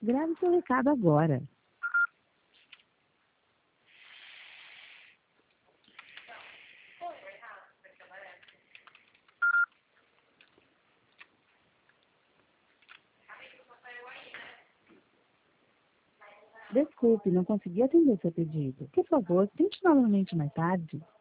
Grave seu recado agora. Desculpe, não consegui atender seu pedido. Por favor, tente novamente mais tarde.